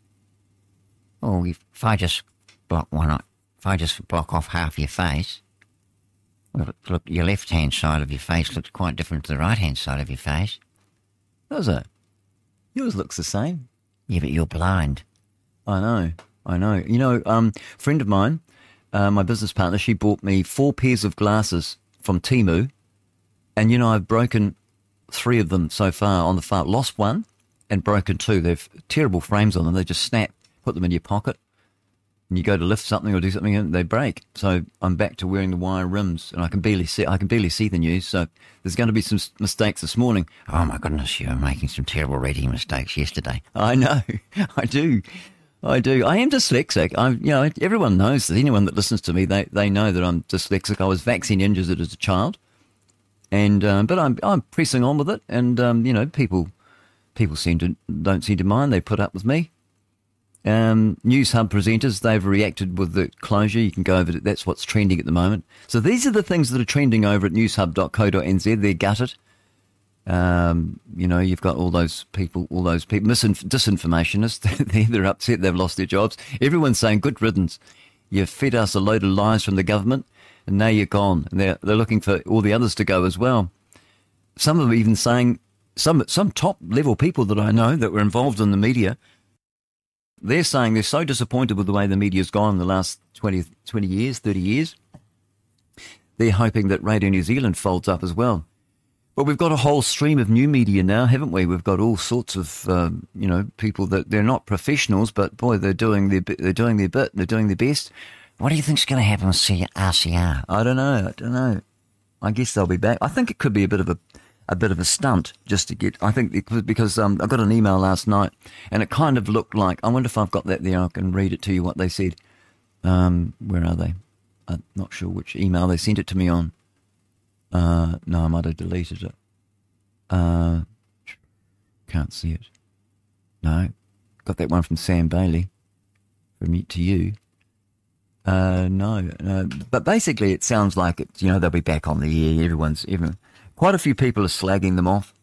Or if, if I just block one, eye- if I just block off half your face, well, look, your left-hand side of your face looks quite different to the right-hand side of your face.
Does it? Yours looks the same.
Yeah, but you're blind.
I know. I know. You know, um, a friend of mine, uh, my business partner, she bought me four pairs of glasses from Temu, and you know, I've broken three of them so far on the far. Lost one and broken two. They've terrible frames on them. They just snap. Put them in your pocket. And you go to lift something or do something and they break. So I'm back to wearing the wire rims, and I can barely see. I can barely see the news. So there's going to be some mistakes this morning.
Oh my goodness, you were making some terrible reading mistakes yesterday.
I know, I do, I do. I am dyslexic. I, you know, everyone knows that. Anyone that listens to me, they they know that I'm dyslexic. I was vaccine injured as a child, and um, but I'm I'm pressing on with it, and um, you know, people people seem to don't seem to mind. They put up with me. Um, News Hub presenters, they've reacted with the closure. You can go over to, that's what's trending at the moment. So these are the things that are trending over at newshub dot co dot n z. They're gutted. Um, you know, you've got all those people, all those people, misinf- disinformationists. they're, they're upset they've lost their jobs. Everyone's saying, good riddance. You've fed us a load of lies from the government, and now you're gone. And they're, they're looking for all the others to go as well. Some of them even saying, some some top-level people that I know that were involved in the media, they're saying they're so disappointed with the way the media's gone in the last twenty, twenty years, thirty years. They're hoping that Radio New Zealand folds up as well. But we've got a whole stream of new media now, haven't we? We've got all sorts of, um, you know, people that they're not professionals, but boy, they're doing their they're doing their bit, they're doing their best.
What do you think's going to happen with R C R?
I don't know. I don't know. I guess they'll be back. I think it could be a bit of a a bit of a stunt just to get. I think it was because um, I got an email last night, and it kind of looked like. I wonder if I've got that there. I can read it to you what they said. Um, where are they? I'm not sure which email they sent it to me on. Uh, no, I might have deleted it. Uh, can't see it. No, got that one from Sam Bailey. From me to you. Uh, no, no, but basically it sounds like it. You know, they'll be back on the air. Everyone's everyone. Quite a few people are slagging them off.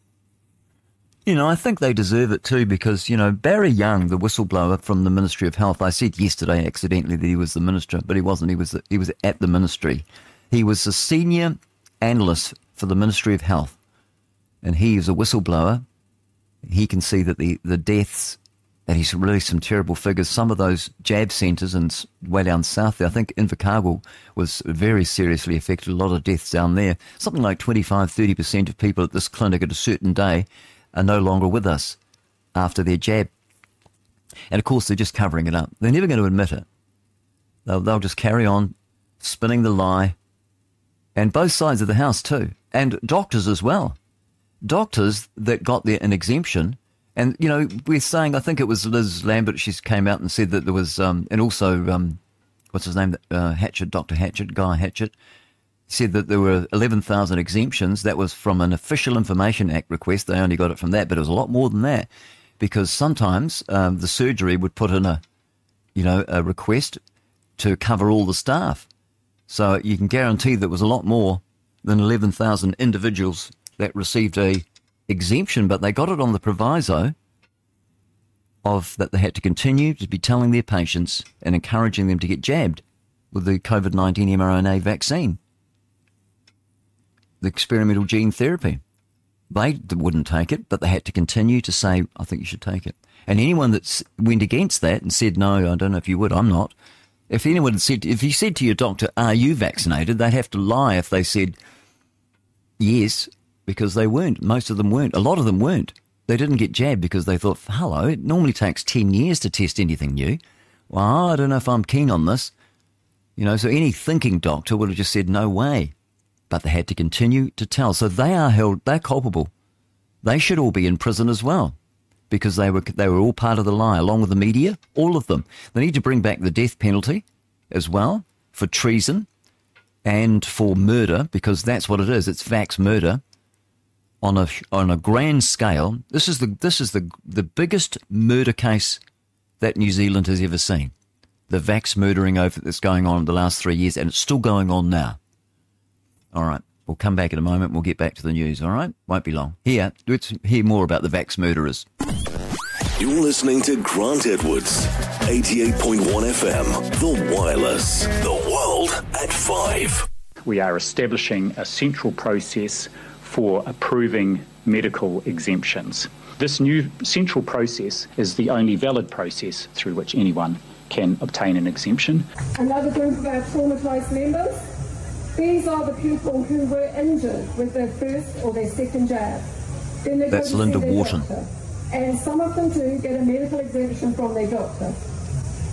You know, I think they deserve it too because, you know, Barry Young, the whistleblower from the Ministry of Health, I said yesterday accidentally that he was the minister, but he wasn't. He was he was at the ministry. He was a senior analyst for the Ministry of Health, and he is a whistleblower. He can see that the, the deaths, and he's released some terrible figures. Some of those jab centres and way down south there, I think Invercargill was very seriously affected, a lot of deaths down there. Something like twenty-five, thirty percent of people at this clinic at a certain day are no longer with us after their jab. And of course, they're just covering it up. They're never going to admit it. They'll, they'll just carry on spinning the lie. And both sides of the house too. And doctors as well. Doctors that got their, an exemption. And, you know, we're saying, I think it was Liz Lambert, she came out and said that there was, um, and also, um, what's his name, uh, Hatchett, Doctor Hatchett, Guy Hatchett, said that there were eleven thousand exemptions. That was from an Official Information Act request. They only got it from that, but it was a lot more than that because sometimes um, the surgery would put in a, you know, a request to cover all the staff. So you can guarantee there was a lot more than eleven thousand individuals that received a exemption, but they got it on the proviso of that they had to continue to be telling their patients and encouraging them to get jabbed with the COVID nineteen mRNA vaccine, the experimental gene therapy. They wouldn't take it, but they had to continue to say, I think you should take it. And anyone that went against that and said, no, I don't know if you would, I'm not. If anyone had said, if you said to your doctor, are you vaccinated? They'd have to lie if they said yes, because they weren't. Most of them weren't. A lot of them weren't. They didn't get jabbed because they thought, hello, it normally takes ten years to test anything new. Well, I don't know if I'm keen on this. You know, so any thinking doctor would have just said, no way. But they had to continue to tell. So they are held, they're culpable. They should all be in prison as well because they were they were all part of the lie, along with the media, all of them. They need to bring back the death penalty as well for treason and for murder, because that's what it is. It's vax murder on a on a grand scale. This is the this is the the biggest murder case that New Zealand has ever seen. The vax murdering over that's going on in the last three years, and it's still going on now. All right, we'll come back in a moment. We'll get back to the news, all right? Won't be long. Here, let's hear more about the vax murderers.
You're listening to Grant Edwards, eighty-eight point one F M, The Wireless, the world at five.
We are establishing a central process for approving medical exemptions. This new central process is the only valid process through which anyone can obtain an exemption.
Another group of our traumatised members, these are the people who were injured with their first or their second jab. Then they
That's Linda Wharton.
Doctor, and some of them do get a medical exemption from their doctor.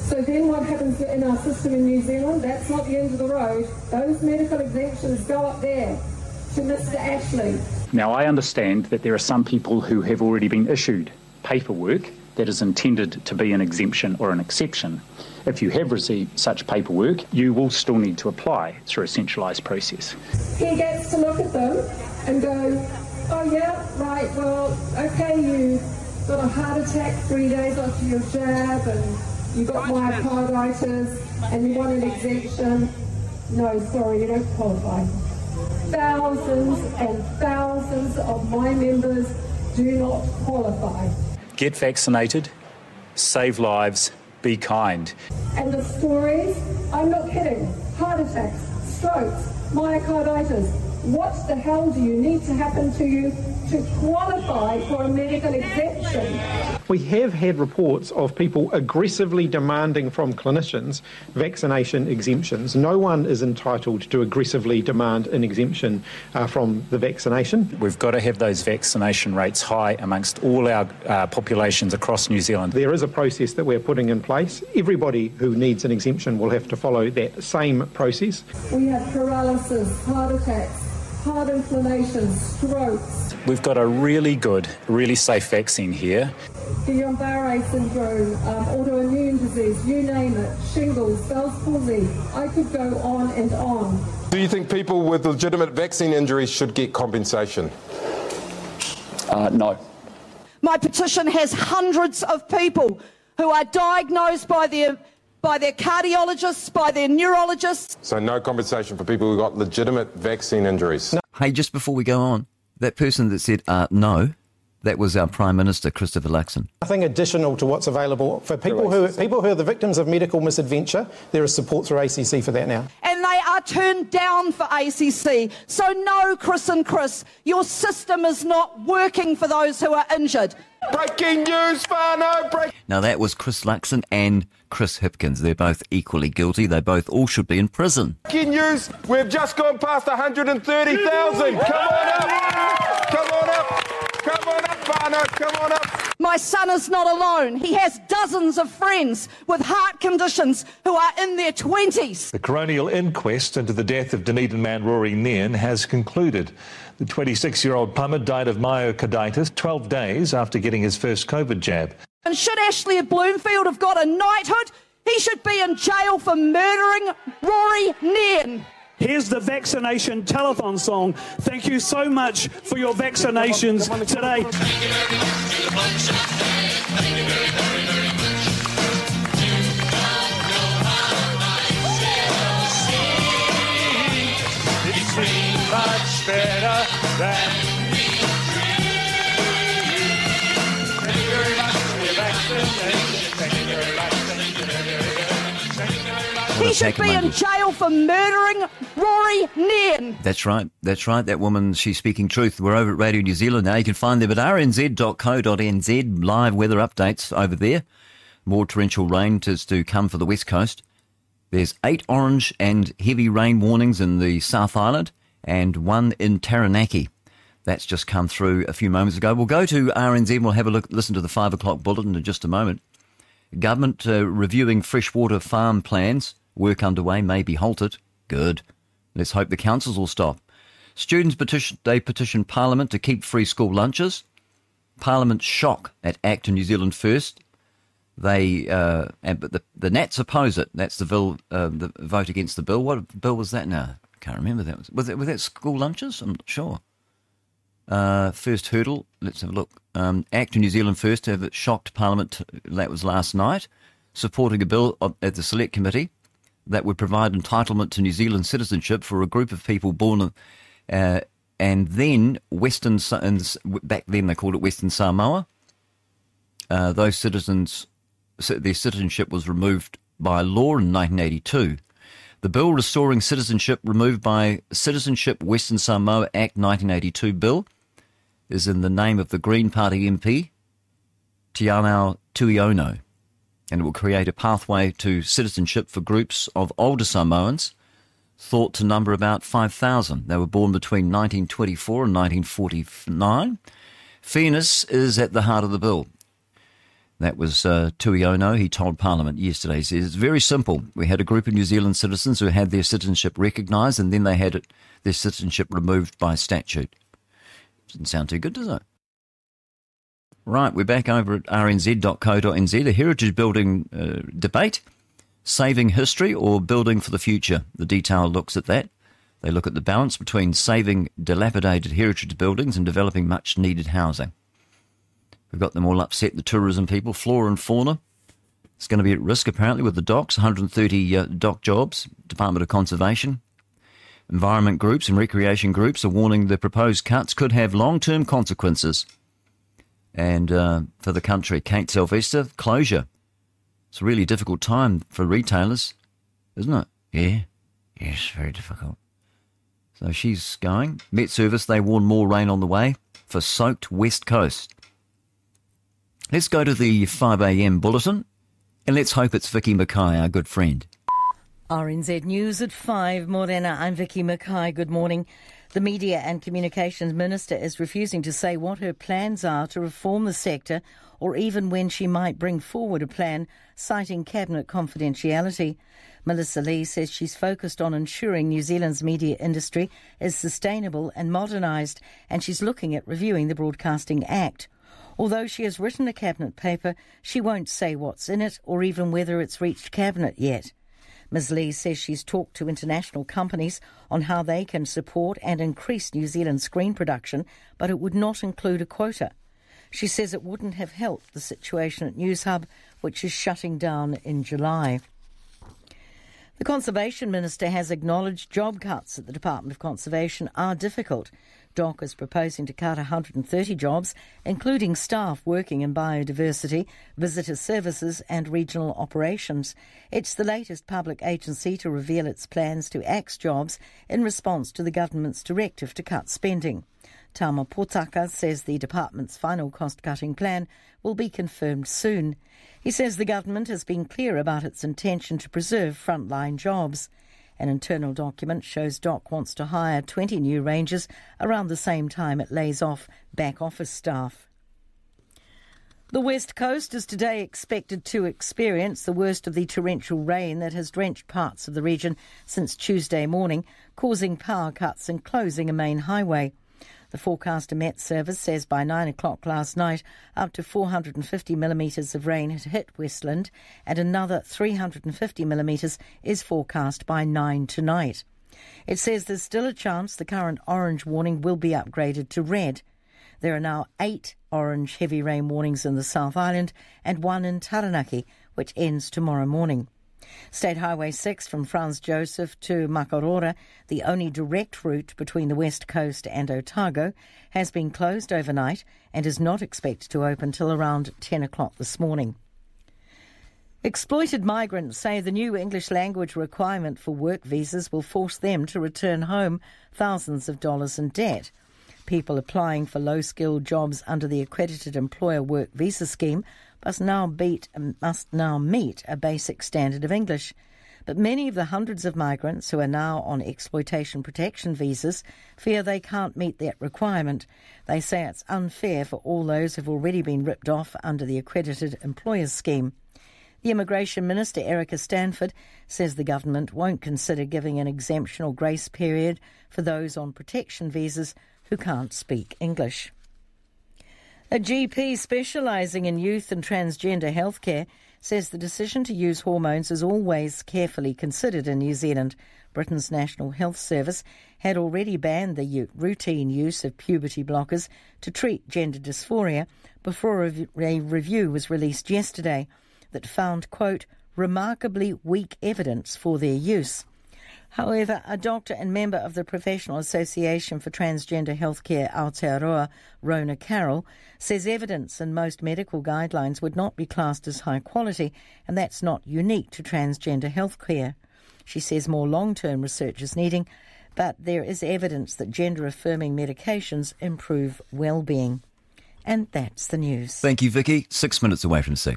So then what happens in our system in New Zealand? That's not the end of the road. Those medical exemptions go up there to Mister Ashley.
Now, I understand that there are some people who have already been issued paperwork that is intended to be an exemption or an exception. If you have received such paperwork, you will still need to apply through a centralised process.
He gets to look at them and go, oh yeah, right, well, okay, you got a heart attack three days after your jab and you got myocarditis and you want an exemption. No, sorry, you don't qualify. Thousands and thousands of my members do not qualify.
Get vaccinated, save lives, be kind.
And the stories, I'm not kidding, heart attacks, strokes, myocarditis. What the hell do you need to happen to you to qualify for a medical exemption?
We have had reports of people aggressively demanding from clinicians vaccination exemptions. No one is entitled to aggressively demand an exemption uh, from the vaccination.
We've got to have those vaccination rates high amongst all our uh, populations across New Zealand.
There is a process that we're putting in place. Everybody who needs an exemption will have to follow that same process.
We have paralysis, heart attacks, heart inflammation, strokes.
We've got a really good, really safe vaccine here.
Guillain-Barré syndrome, um, autoimmune disease, you name it, shingles, Bell's palsy. I could go on and on.
Do you think people with legitimate vaccine injuries should get compensation?
Uh, no.
My petition has hundreds of people who are diagnosed by their by their cardiologists, by their neurologists.
So no compensation for people who got legitimate vaccine injuries?
No. Hey, just before we go on, that person that said uh, no, that was our Prime Minister, Christopher Luxon.
Nothing additional to what's available. For people who, people who are the victims of medical misadventure, there is support through A C C for that now.
And they are turned down for A C C. So no, Chris and Chris, your system is not working for those who are injured.
Breaking news, Whānau! Break-
now that was Chris Luxon and Chris Hipkins. They're both equally guilty. They both all should be in prison.
Breaking news, we've just gone past one hundred thirty thousand. Come on up! Come on up! Come on up, Whānau! Come on up!
My son is not alone. He has dozens of friends with heart conditions who are in their twenties.
The coronial inquest into the death of Dunedin man Rory Nairn has concluded. The twenty-six-year-old plumber died of myocarditis twelve days after getting his first COVID jab.
And should Ashley of Bloomfield have got a knighthood, he should be in jail for murdering Rory Nairn.
Here's the vaccination telethon song. Thank you so much for your vaccinations today.
It's much better than we dreamed. Thank you very much for your vaccination. Thank you very much. Thank you very much. Thank you very much.
He should be in jail for murdering Rory Nairn.
That's right. That's right. That woman, she's speaking truth. We're over at Radio New Zealand now. You can find them at r n z dot co dot n z. Live weather updates over there. More torrential rain to, to come for the West Coast. There's eight orange and heavy rain warnings in the South Island and one in Taranaki. That's just come through a few moments ago. We'll go to R N Z and we'll have a look, listen to the five o'clock bulletin in just a moment. Government uh, reviewing freshwater farm plans. Work underway may be halted. Good. Let's hope the councils will stop. Students petition, they petition Parliament to keep free school lunches. Parliament's shock at Act to New Zealand First. They, uh, and, but the, the Nats oppose it. That's the bill, uh, the vote against the bill. What bill was that now? I can't remember that. Was, was, it, was that school lunches? I'm not sure. Uh, first hurdle, let's have a look. Um, Act to New Zealand First have shocked Parliament, that was last night, supporting a bill at the Select Committee that would provide entitlement to New Zealand citizenship for a group of people born uh, and then Western, back then they called it Western Samoa. Uh, those citizens, their citizenship was removed by law in nineteen eighty-two. The bill restoring citizenship removed by Citizenship Western Samoa Act nineteen eighty-two bill is in the name of the Green Party M P, Tianao Tuiono, and it will create a pathway to citizenship for groups of older Samoans, thought to number about five thousand. They were born between nineteen twenty-four and nineteen forty-nine. Fairness is at the heart of the bill. That was uh, Tui Ono. He told Parliament yesterday. He says, it's very simple. We had a group of New Zealand citizens who had their citizenship recognised and then they had it, their citizenship removed by statute. Doesn't sound too good, does it? Right, we're back over at r n z dot co dot n z. A heritage building uh, debate, saving history or building for the future. The Detail looks at that. They look at the balance between saving dilapidated heritage buildings and developing much-needed housing. We've got them all upset, the tourism people, flora and fauna. It's going to be at risk, apparently, with the docks, one hundred thirty uh, dock jobs, Department of Conservation. Environment groups and recreation groups are warning the proposed cuts could have long-term consequences. And uh, for the country, Kate Sylvester, closure. It's a really difficult time for retailers, isn't it?
Yeah, yes, very difficult.
So she's going. Met Service, they warn more rain on the way for soaked West Coast. Let's go to the five a m bulletin, and let's hope it's Vicky Mackay, our good friend.
R N Z News at five. Morena, I'm Vicky Mackay. Good morning. The Media and Communications Minister is refusing to say what her plans are to reform the sector or even when she might bring forward a plan, citing Cabinet confidentiality. Melissa Lee says she's focused on ensuring New Zealand's media industry is sustainable and modernised, and she's looking at reviewing the Broadcasting Act. Although she has written a Cabinet paper, she won't say what's in it or even whether it's reached Cabinet yet. Miz Lee says she's talked to international companies on how they can support and increase New Zealand screen production, but it would not include a quota. She says it wouldn't have helped the situation at Newshub, which is shutting down in July. The Conservation Minister has acknowledged job cuts at the Department of Conservation are difficult. D O C is proposing to cut one hundred thirty jobs, including staff working in biodiversity, visitor services and regional operations. It's the latest public agency to reveal its plans to axe jobs in response to the government's directive to cut spending. Tama Potaka says the department's final cost-cutting plan will be confirmed soon. He says the government has been clear about its intention to preserve frontline jobs. An internal document shows D O C wants to hire twenty new rangers around the same time it lays off back office staff. The West Coast is today expected to experience the worst of the torrential rain that has drenched parts of the region since Tuesday morning, causing power cuts and closing a main highway. The forecaster Met Service says by nine o'clock last night, up to four hundred fifty millimetres of rain had hit Westland, and another three hundred fifty millimetres is forecast by nine tonight. It says there's still a chance the current orange warning will be upgraded to red. There are now eight orange heavy rain warnings in the South Island and one in Taranaki, which ends tomorrow morning. State Highway six from Franz Joseph to Makarora, the only direct route between the West Coast and Otago, has been closed overnight and is not expected to open till around ten o'clock this morning. Exploited migrants say the new English language requirement for work visas will force them to return home thousands of dollars in debt. People applying for low-skilled jobs under the Accredited Employer Work Visa Scheme must now, beat, must now meet a basic standard of English. But many of the hundreds of migrants who are now on exploitation protection visas fear they can't meet that requirement. They say it's unfair for all those who have already been ripped off under the Accredited Employers Scheme. The Immigration Minister, Erica Stanford, says the government won't consider giving an exemption or grace period for those on protection visas who can't speak English. A G P specialising in youth and transgender healthcare says the decision to use hormones is always carefully considered in New Zealand. Britain's National Health Service had already banned the u- routine use of puberty blockers to treat gender dysphoria before a, a review was released yesterday that found, quote, remarkably weak evidence for their use. However, a doctor and member of the Professional Association for Transgender Healthcare Aotearoa, Rona Carroll, says evidence in most medical guidelines would not be classed as high quality, and that's not unique to transgender healthcare. She says more long-term research is needing, but there is evidence that gender-affirming medications improve well-being. And that's the news.
Thank you, Vicky. Six minutes away from six.